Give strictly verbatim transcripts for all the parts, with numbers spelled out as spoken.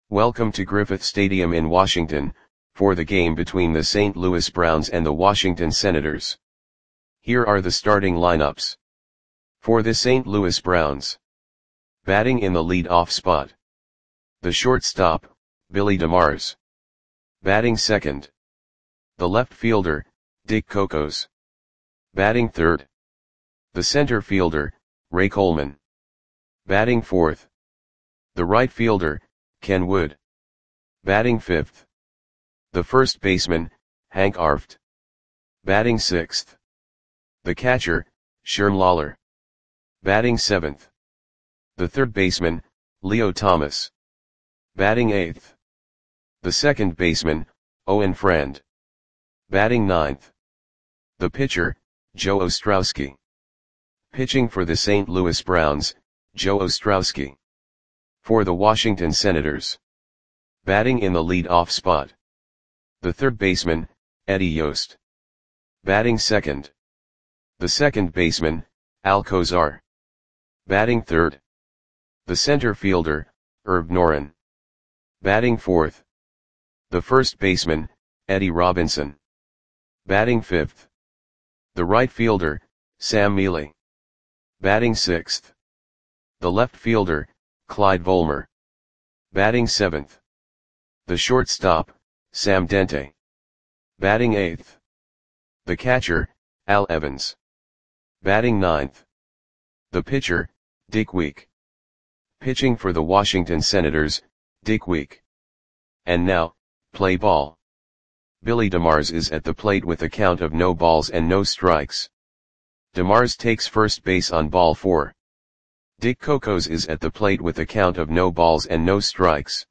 Welcome to Griffith Stadium in Washington, for the game between the Saint Louis Browns and the Washington Senators. Here are the starting lineups. For the Saint Louis Browns. Batting in the lead-off spot. The shortstop, Billy DeMars. Batting second. The left fielder, Dick Cocos. Batting third. The center fielder, Ray Coleman. Batting fourth. The right fielder, Ken Wood. Batting fifth. The first baseman, Hank Arft. Batting sixth. The catcher, Sherm Lawler. Batting seventh. The third baseman, Leo Thomas. Batting eighth. The second baseman, Owen Friend. Batting ninth. The pitcher, Joe Ostrowski. Pitching for the Saint Louis Browns, Joe Ostrowski. For the Washington Senators. Batting in the lead-off spot. The third baseman, Eddie Yost. Batting second. The second baseman, Al Kozar. Batting third. The center fielder, Herb Noren. Batting fourth. The first baseman, Eddie Robinson. Batting fifth. The right fielder, Sam Mealy. Batting sixth. The left fielder, Clyde Volmer. Batting seventh. The shortstop, Sam Dente. Batting eighth. The catcher, Al Evans. Batting ninth. The pitcher, Dick Week. Pitching for the Washington Senators, Dick Week. And now, play ball. Billy DeMars is at the plate with a count of no balls and no strikes. DeMars takes first base on ball four. Dick Cocos is at the plate with a count of no balls and no strikes.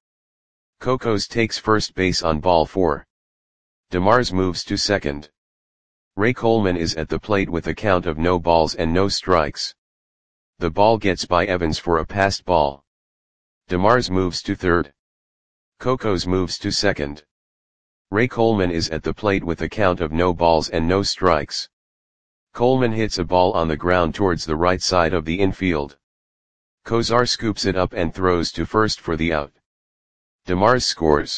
Cocos takes first base on ball four. DeMars moves to second. Ray Coleman is at the plate with a count of no balls and no strikes. The ball gets by Evans for a passed ball. DeMars moves to third. Cocos moves to second. Ray Coleman is at the plate with a count of no balls and no strikes. Coleman hits a ball on the ground towards the right side of the infield. Kozar scoops it up and throws to first for the out. DeMars scores.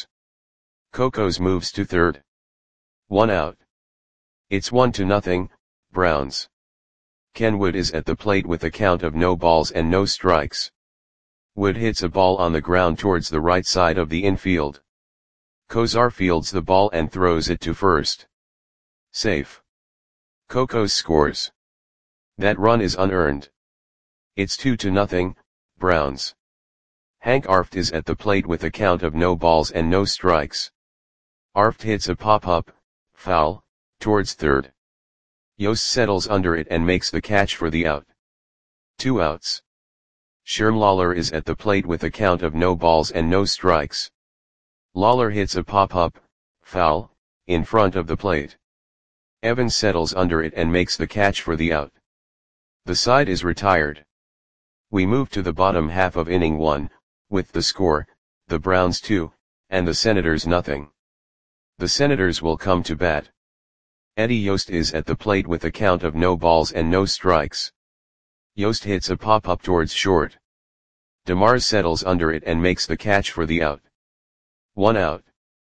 Cocos moves to third. One out. It's one to nothing, Browns. Ken Wood is at the plate with a count of no balls and no strikes. Wood hits a ball on the ground towards the right side of the infield. Kozar fields the ball and throws it to first. Safe. Cocos scores. That run is unearned. It's two to nothing, Browns. Hank Arft is at the plate with a count of no balls and no strikes. Arft hits a pop-up, foul, towards third. Yost settles under it and makes the catch for the out. Two outs. Sherm Lawler is at the plate with a count of no balls and no strikes. Lawler hits a pop-up, foul, in front of the plate. Evans settles under it and makes the catch for the out. The side is retired. We move to the bottom half of inning one, with the score, the Browns two, and the Senators nothing. The Senators will come to bat. Eddie Yost is at the plate with a count of no balls and no strikes. Yost hits a pop-up towards short. DeMars settles under it and makes the catch for the out. One out.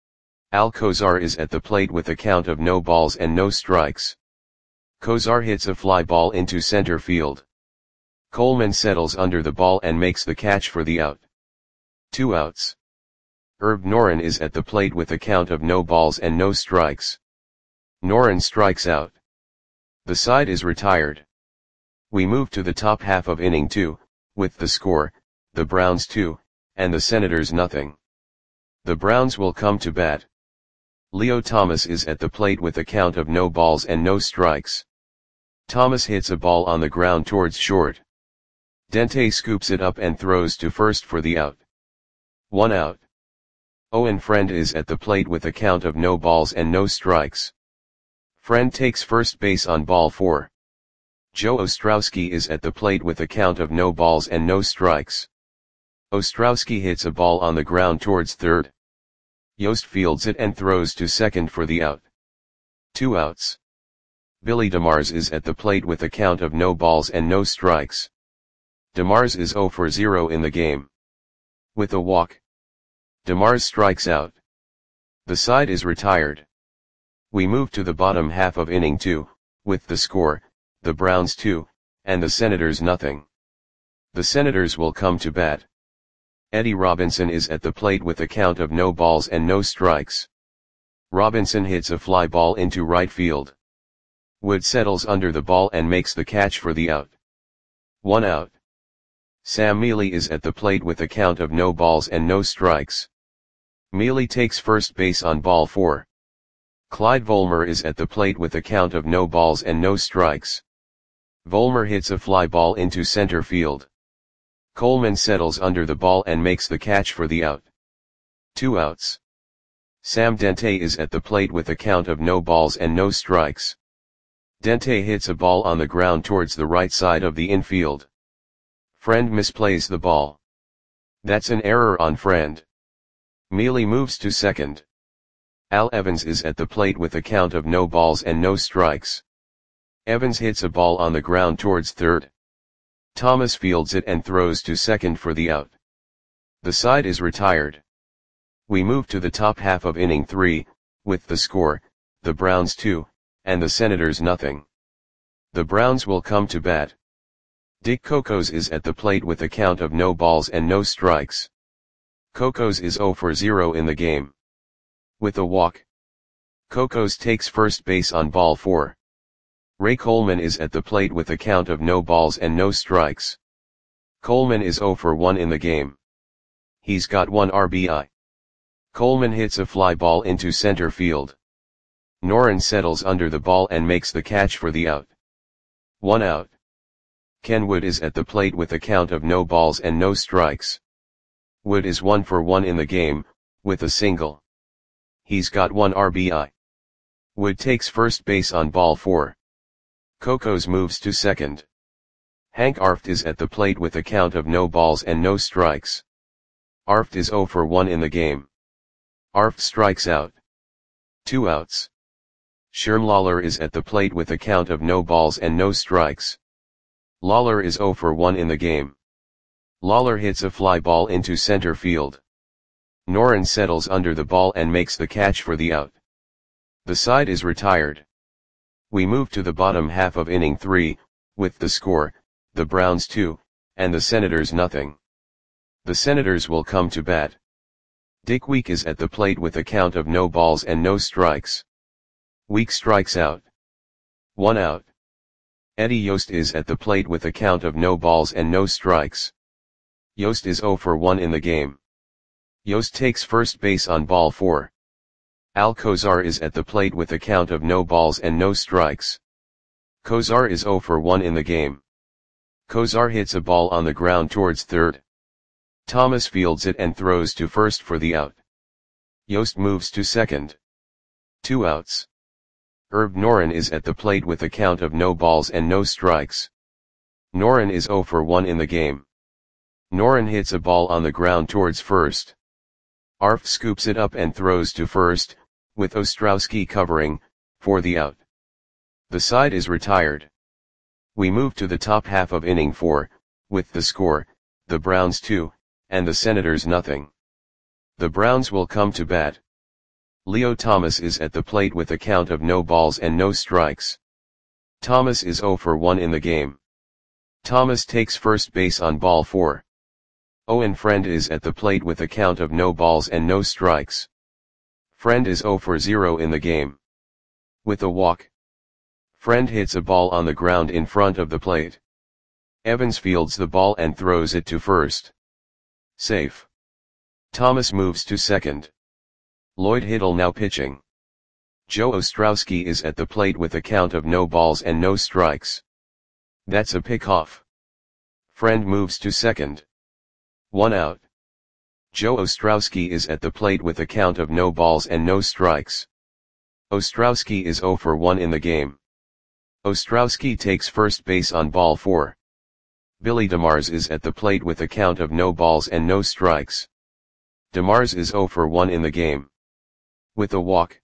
Al Kozar is at the plate with a count of no balls and no strikes. Kozar hits a fly ball into center field. Coleman settles under the ball and makes the catch for the out. Two outs. Herb Noren is at the plate with a count of no balls and no strikes. Noren strikes out. The side is retired. We move to the top half of inning two, with the score, the Browns two, and the Senators nothing. The Browns will come to bat. Leo Thomas is at the plate with a count of no balls and no strikes. Thomas hits a ball on the ground towards short. Dente scoops it up and throws to first for the out. One out. Owen Friend is at the plate with a count of no balls and no strikes. Friend takes first base on ball four. Joe Ostrowski is at the plate with a count of no balls and no strikes. Ostrowski hits a ball on the ground towards third. Yost fields it and throws to second for the out. Two outs. Billy DeMars is at the plate with a count of no balls and no strikes. DeMars is zero for zero in the game. With a walk. DeMars strikes out. The side is retired. We move to the bottom half of inning two, with the score, the Browns two, and the Senators nothing. The Senators will come to bat. Eddie Robinson is at the plate with a count of no balls and no strikes. Robinson hits a fly ball into right field. Wood settles under the ball and makes the catch for the out. One out. Sam Mealy is at the plate with a count of no balls and no strikes. Mealy takes first base on ball four. Clyde Volmer is at the plate with a count of no balls and no strikes. Volmer hits a fly ball into center field. Coleman settles under the ball and makes the catch for the out. Two outs. Sam Dente is at the plate with a count of no balls and no strikes. Dente hits a ball on the ground towards the right side of the infield. Friend misplays the ball. That's an error on Friend. Mealy moves to second. Al Evans is at the plate with a count of no balls and no strikes. Evans hits a ball on the ground towards third. Thomas fields it and throws to second for the out. The side is retired. We move to the top half of inning three, with the score, the Browns two, and the Senators nothing. The Browns will come to bat. Dick Cocos is at the plate with a count of no balls and no strikes. Cocos is zero for zero in the game. With a walk. Cocos takes first base on ball four. Ray Coleman is at the plate with a count of no balls and no strikes. Coleman is zero for one in the game. He's got one R B I. Coleman hits a fly ball into center field. Noren settles under the ball and makes the catch for the out. One out. Ken Wood is at the plate with a count of no balls and no strikes. Wood is one for one in the game, with a single. He's got one R B I. Wood takes first base on ball four. Cocos moves to second. Hank Arft is at the plate with a count of no balls and no strikes. Arft is zero for one in the game. Arft strikes out. Two outs. Sherm Lawler is at the plate with a count of no balls and no strikes. Lawler is zero for one in the game. Lawler hits a fly ball into center field. Noren settles under the ball and makes the catch for the out. The side is retired. We move to the bottom half of inning three, with the score, the Browns two, and the Senators nothing. The Senators will come to bat. Dick Week is at the plate with a count of no balls and no strikes. Week strikes out. One out. Eddie Yost is at the plate with a count of no balls and no strikes. Yost is zero for one in the game. Yost takes first base on ball four. Al Kozar is at the plate with a count of no balls and no strikes. Kozar is zero for one in the game. Kozar hits a ball on the ground towards third. Thomas fields it and throws to first for the out. Yost moves to second. Two outs. Herb Noren is at the plate with a count of no balls and no strikes. Noren is zero for one in the game. Noren hits a ball on the ground towards first. Arft scoops it up and throws to first, with Ostrowski covering, for the out. The side is retired. We move to the top half of inning four, with the score, the Browns two, and the Senators nothing. The Browns will come to bat. Leo Thomas is at the plate with a count of no balls and no strikes. Thomas is zero for one in the game. Thomas takes first base on ball four. Owen Friend is at the plate with a count of no balls and no strikes. Friend is zero for zero in the game. With a walk. Friend hits a ball on the ground in front of the plate. Evans fields the ball and throws it to first. Safe. Thomas moves to second. Lloyd Hiddle now pitching. Joe Ostrowski is at the plate with a count of no balls and no strikes. That's a pickoff. Friend moves to second. One out. Joe Ostrowski is at the plate with a count of no balls and no strikes. Ostrowski is zero for one in the game. Ostrowski takes first base on ball four. Billy DeMars is at the plate with a count of no balls and no strikes. DeMars is zero for one in the game. With a walk.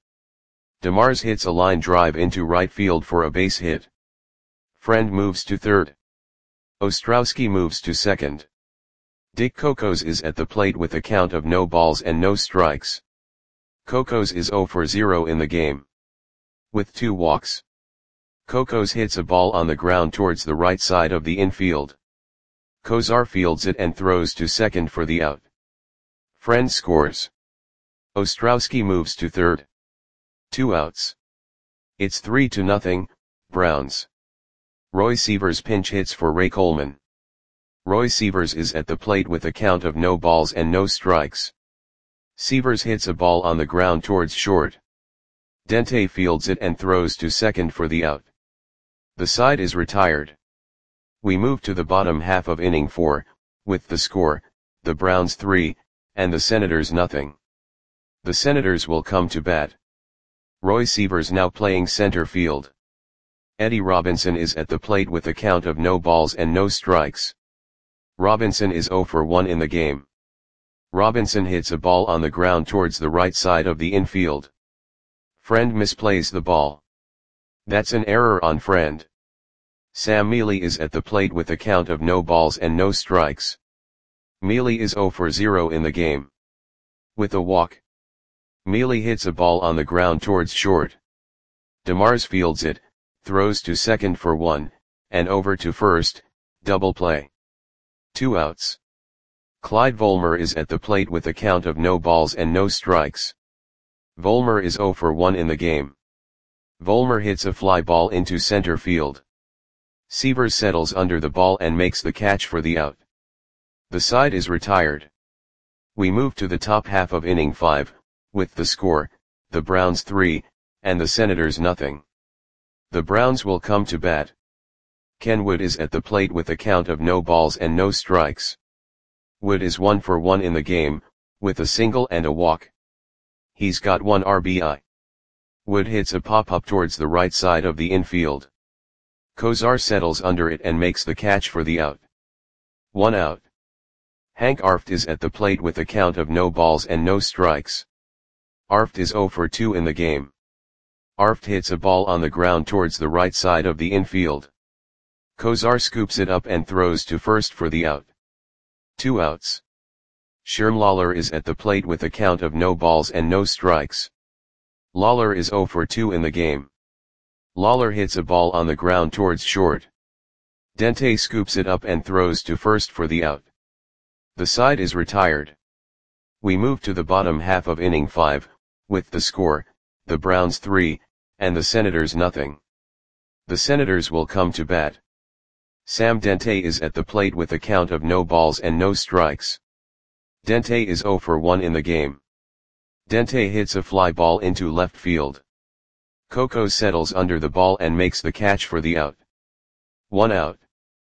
DeMars hits a line drive into right field for a base hit. Friend moves to third. Ostrowski moves to second. Dick Cocos is at the plate with a count of no balls and no strikes. Cocos is zero for zero in the game. With two walks. Cocos hits a ball on the ground towards the right side of the infield. Kozar fields it and throws to second for the out. Friend scores. Ostrowski moves to third. Two outs. It's three to nothing, Browns. Roy Sievers pinch hits for Ray Coleman. Roy Sievers is at the plate with a count of no balls and no strikes. Sievers hits a ball on the ground towards short. Dente fields it and throws to second for the out. The side is retired. We move to the bottom half of inning four, with the score, the Browns three, and the Senators nothing. The Senators will come to bat. Roy Sievers now playing center field. Eddie Robinson is at the plate with a count of no balls and no strikes. Robinson is zero for one in the game. Robinson hits a ball on the ground towards the right side of the infield. Friend misplays the ball. That's an error on Friend. Sam Mealy is at the plate with a count of no balls and no strikes. Mealy is zero for zero in the game. With a walk. Mealy hits a ball on the ground towards short. DeMars fields it, throws to second for one, and over to first, double play. Two outs. Clyde Volmer is at the plate with a count of no balls and no strikes. Volmer is zero for one in the game. Volmer hits a fly ball into center field. Sievers settles under the ball and makes the catch for the out. The side is retired. We move to the top half of inning five, with the score, the Browns three, and the Senators nothing. The Browns will come to bat. Ken Wood is at the plate with a count of no balls and no strikes. Wood is one for one in the game, with a single and a walk. He's got one R B I. Wood hits a pop-up towards the right side of the infield. Kozar settles under it and makes the catch for the out. One out. Hank Arft is at the plate with a count of no balls and no strikes. Arft is zero for two in the game. Arft hits a ball on the ground towards the right side of the infield. Kozar scoops it up and throws to first for the out. Two outs. Sherm Lawler is at the plate with a count of no balls and no strikes. Lawler is zero for two in the game. Lawler hits a ball on the ground towards short. Dente scoops it up and throws to first for the out. The side is retired. We move to the bottom half of inning five, with the score, the Browns three, and the Senators nothing. The Senators will come to bat. Sam Dente is at the plate with a count of no balls and no strikes. Dente is zero for one in the game. Dente hits a fly ball into left field. Cocos settles under the ball and makes the catch for the out. One out.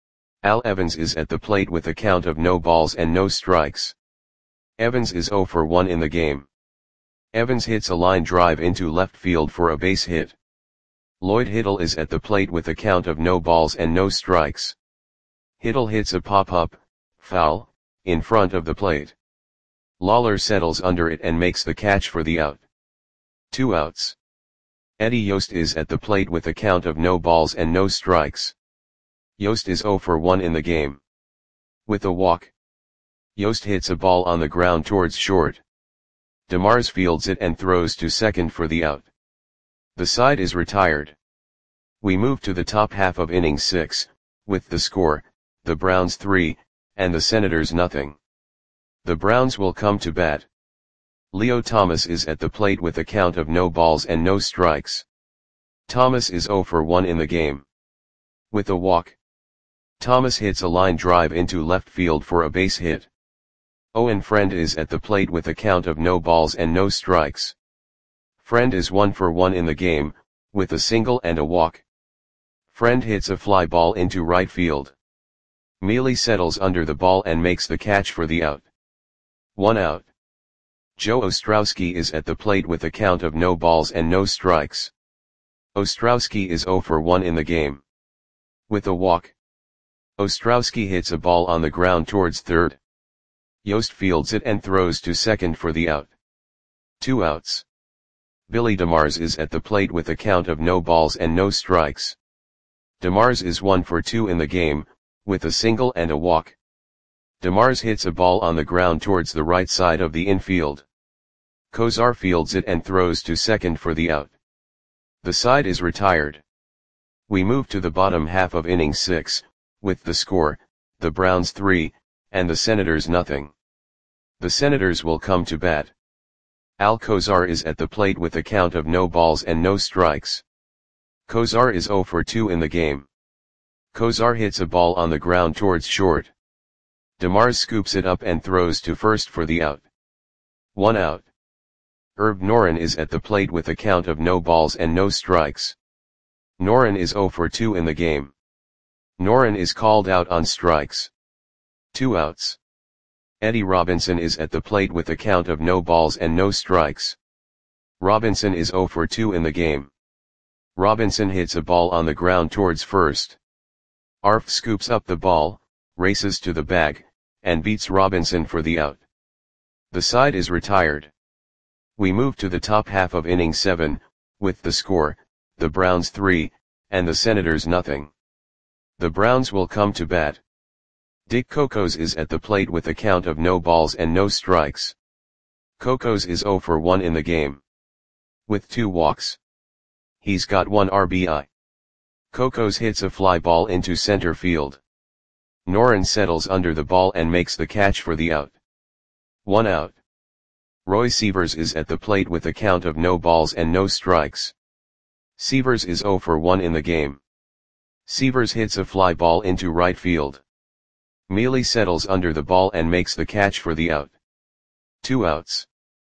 Al Evans is at the plate with a count of no balls and no strikes. Evans is zero for one in the game. Evans hits a line drive into left field for a base hit. Lloyd Hiddle is at the plate with a count of no balls and no strikes. Hiddle hits a pop-up, foul, in front of the plate. Lawler settles under it and makes the catch for the out. Two outs. Eddie Yost is at the plate with a count of no balls and no strikes. Yost is zero for one in the game. With a walk. Yost hits a ball on the ground towards short. DeMars fields it and throws to second for the out. The side is retired. We move to the top half of inning six, with the score, the Browns three, and the Senators nothing. The Browns will come to bat. Leo Thomas is at the plate with a count of no balls and no strikes. Thomas is zero for one in the game. With a walk. Thomas hits a line drive into left field for a base hit. Owen Friend is at the plate with a count of no balls and no strikes. Friend is one for one in the game, with a single and a walk. Friend hits a fly ball into right field. Mealy settles under the ball and makes the catch for the out. One out. Joe Ostrowski is at the plate with a count of no balls and no strikes. Ostrowski is zero for one in the game. With a walk. Ostrowski hits a ball on the ground towards third. Yost fields it and throws to second for the out. Two outs. Billy DeMars is at the plate with a count of no balls and no strikes. DeMars is one for two in the game, with a single and a walk. DeMars hits a ball on the ground towards the right side of the infield. Kozar fields it and throws to second for the out. The side is retired. We move to the bottom half of inning six, with the score, the Browns three, and the Senators nothing. The Senators will come to bat. Al Kozar is at the plate with a count of no balls and no strikes. Kozar is zero for two in the game. Kozar hits a ball on the ground towards short. DeMars scoops it up and throws to first for the out. One out. Herb Noren is at the plate with a count of no balls and no strikes. Noren is zero for two in the game. Noren is called out on strikes. Two outs. Eddie Robinson is at the plate with a count of no balls and no strikes. Robinson is zero for two in the game. Robinson hits a ball on the ground towards first. Arf scoops up the ball, races to the bag, and beats Robinson for the out. The side is retired. We move to the top half of inning seven, with the score, the Browns three, and the Senators nothing. The Browns will come to bat. Dick Cocos is at the plate with a count of no balls and no strikes. Cocos is zero for one in the game. With two walks. He's got one R B I. Cocos hits a fly ball into center field. Noren settles under the ball and makes the catch for the out. One out. Roy Sievers is at the plate with a count of no balls and no strikes. Sievers is zero for one in the game. Sievers hits a fly ball into right field. Mealy settles under the ball and makes the catch for the out. Two outs.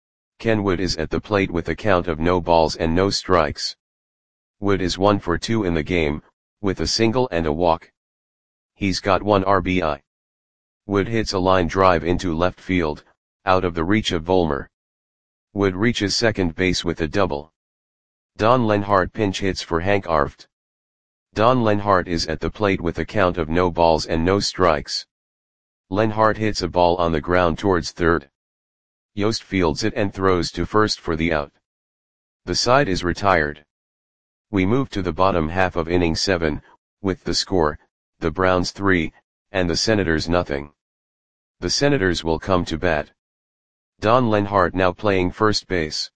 Ken Wood is at the plate with a count of no balls and no strikes. Wood is one for two in the game, with a single and a walk. He's got one R B I. Wood hits a line drive into left field, out of the reach of Vollmer. Wood reaches second base with a double. Don Lenhart pinch hits for Hank Arft. Don Lenhart is at the plate with a count of no balls and no strikes. Lenhart hits a ball on the ground towards third. Yost fields it and throws to first for the out. The side is retired. We move to the bottom half of inning seven, with the score, the Browns three, and the Senators nothing. The Senators will come to bat. Don Lenhart now playing first base.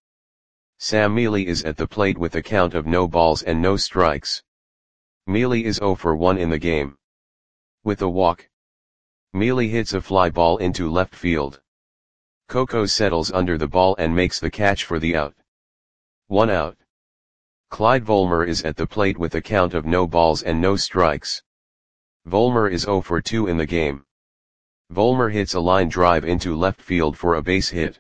Sam Mealy is at the plate with a count of no balls and no strikes. Mealy is zero for one in the game. With a walk. Mealy hits a fly ball into left field. Cocos settles under the ball and makes the catch for the out. One out. Clyde Vollmer is at the plate with a count of no balls and no strikes. Vollmer is zero for two in the game. Vollmer hits a line drive into left field for a base hit.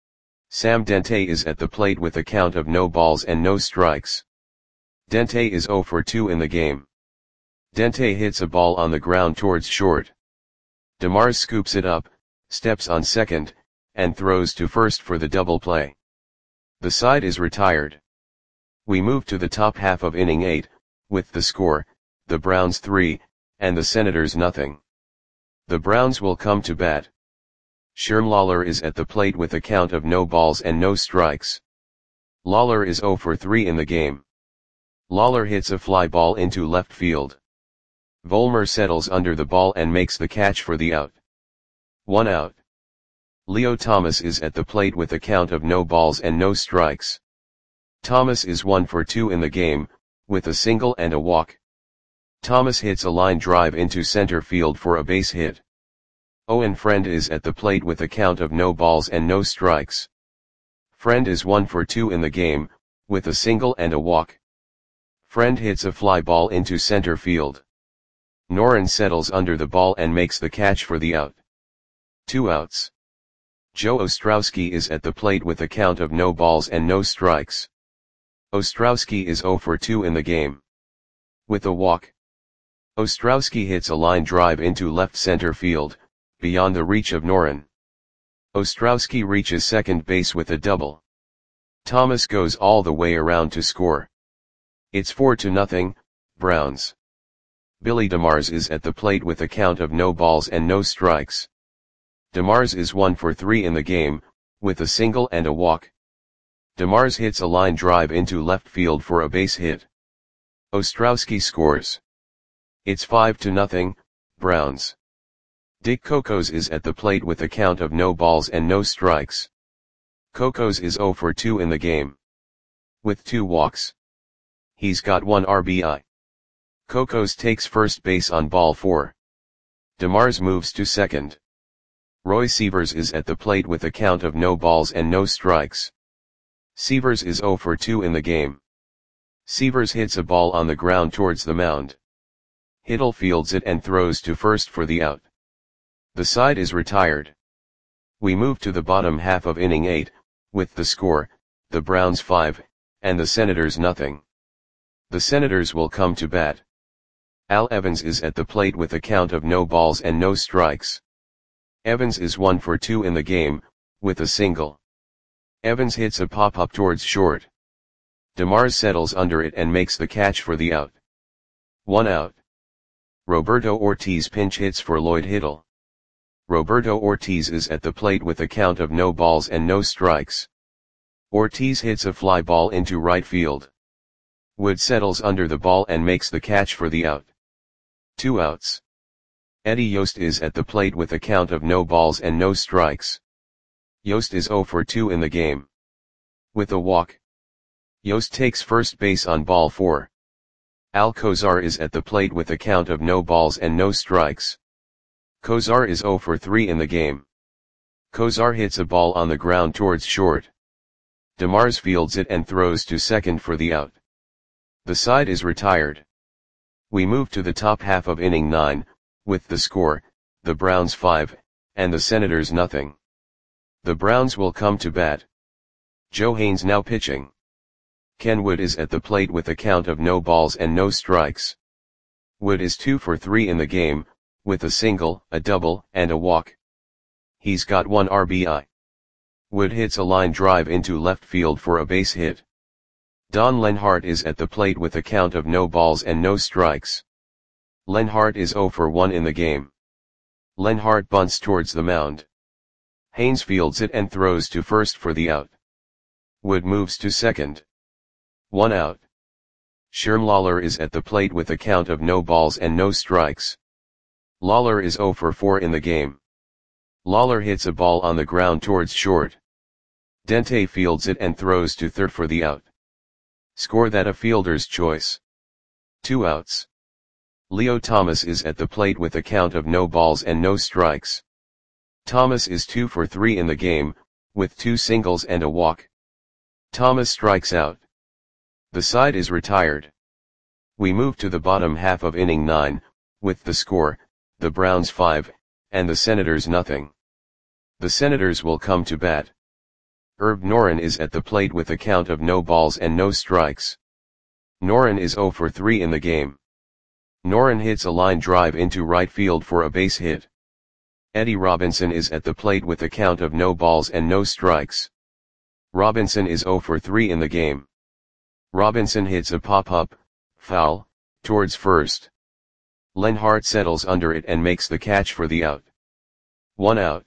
Sam Dente is at the plate with a count of no balls and no strikes. Dente is zero for two in the game. Dente hits a ball on the ground towards short. DeMars scoops it up, steps on second, and throws to first for the double play. The side is retired. We move to the top half of inning eight, with the score, the Browns three, and the Senators nothing. The Browns will come to bat. Sherm Lawler is at the plate with a count of no balls and no strikes. Lawler is zero for three in the game. Lawler hits a fly ball into left field. Vollmer settles under the ball and makes the catch for the out. One out. Leo Thomas is at the plate with a count of no balls and no strikes. Thomas is one for two in the game, with a single and a walk. Thomas hits a line drive into center field for a base hit. Owen Friend is at the plate with a count of no balls and no strikes. Friend is one for two in the game, with a single and a walk. Friend hits a fly ball into center field. Noren settles under the ball and makes the catch for the out. Two outs. Joe Ostrowski is at the plate with a count of no balls and no strikes. Ostrowski is zero for two in the game. With a walk. Ostrowski hits a line drive into left center field, beyond the reach of Noren. Ostrowski reaches second base with a double. Thomas goes all the way around to score. It's four to nothing, Browns. Billy DeMars is at the plate with a count of no balls and no strikes. DeMars is one for three in the game, with a single and a walk. DeMars hits a line drive into left field for a base hit. Ostrowski scores. It's five to nothing, Browns. Dick Cocos is at the plate with a count of no balls and no strikes. Cocos is zero for two in the game, with two walks. He's got one R B I. Cocos takes first base on ball four. DeMars moves to second. Roy Sievers is at the plate with a count of no balls and no strikes. Sievers is zero for two in the game. Sievers hits a ball on the ground towards the mound. Hittle fields it and throws to first for the out. The side is retired. We move to the bottom half of inning eight, with the score, the Browns five, and the Senators nothing. The Senators will come to bat. Al Evans is at the plate with a count of no balls and no strikes. Evans is one for two in the game, with a single. Evans hits a pop-up towards short. DeMars settles under it and makes the catch for the out. One out. Roberto Ortiz pinch hits for Lloyd Hittle. Roberto Ortiz is at the plate with a count of no balls and no strikes. Ortiz hits a fly ball into right field. Wood settles under the ball and makes the catch for the out. Two outs. Eddie Yost is at the plate with a count of no balls and no strikes. Yost is zero for two in the game, with a walk. Yost takes first base on ball four. Al Cozar is at the plate with a count of no balls and no strikes. Cozar is zero for three in the game. Cozar hits a ball on the ground towards short. DeMars fields it and throws to second for the out. The side is retired. We move to the top half of inning nine, with the score, the Browns five, and the Senators nothing. The Browns will come to bat. Joe Haynes now pitching. Ken Wood is at the plate with a count of no balls and no strikes. Wood is two for three in the game, with a single, a double, and a walk. He's got one R B I. Wood hits a line drive into left field for a base hit. Don Lenhart is at the plate with a count of no balls and no strikes. Lenhart is zero for one in the game. Lenhart bunts towards the mound. Haynes fields it and throws to first for the out. Wood moves to second. One out. Sherm Lawler is at the plate with a count of no balls and no strikes. Lawler is zero for four in the game. Lawler hits a ball on the ground towards short. Dente fields it and throws to third for the out. Score that a fielder's choice. Two outs. Leo Thomas is at the plate with a count of no balls and no strikes. Thomas is two for three in the game, with two singles and a walk. Thomas strikes out. The side is retired. We move to the bottom half of inning nine, with the score, the Browns five, and the Senators nothing. The Senators will come to bat. Herb Noren is at the plate with a count of no balls and no strikes. Noren is zero for three in the game. Noren hits a line drive into right field for a base hit. Eddie Robinson is at the plate with a count of no balls and no strikes. Robinson is zero for three in the game. Robinson hits a pop-up, foul, towards first. Lenhart settles under it and makes the catch for the out. One out.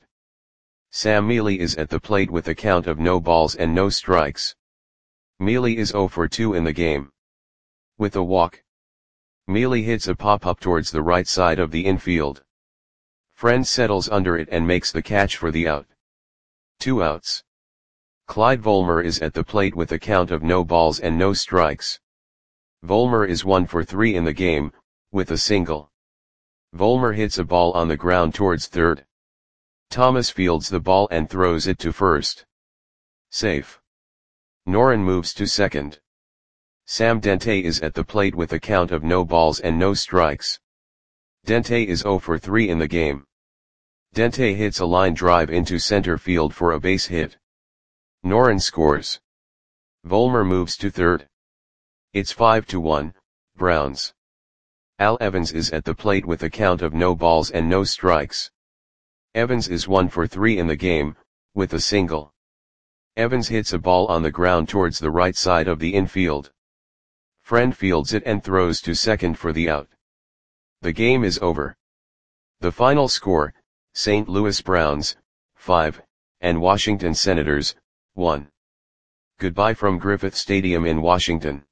Sam Mealy is at the plate with a count of no balls and no strikes. Mealy is zero for two in the game, with a walk. Mealy hits a pop-up towards the right side of the infield. Friend settles under it and makes the catch for the out. Two outs. Clyde Volmer is at the plate with a count of no balls and no strikes. Volmer is one for three in the game, with a single. Volmer hits a ball on the ground towards third. Thomas fields the ball and throws it to first. Safe. Noren moves to second. Sam Dente is at the plate with a count of no balls and no strikes. Dente is zero for three in the game. Dente hits a line drive into center field for a base hit. Noren scores. Volmer moves to third. It's five to one, Browns. Al Evans is at the plate with a count of no balls and no strikes. Evans is one for three in the game, with a single. Evans hits a ball on the ground towards the right side of the infield. Friend fields it and throws to second for the out. The game is over. The final score, Saint Louis Browns, five, and Washington Senators, one. Goodbye from Griffith Stadium in Washington.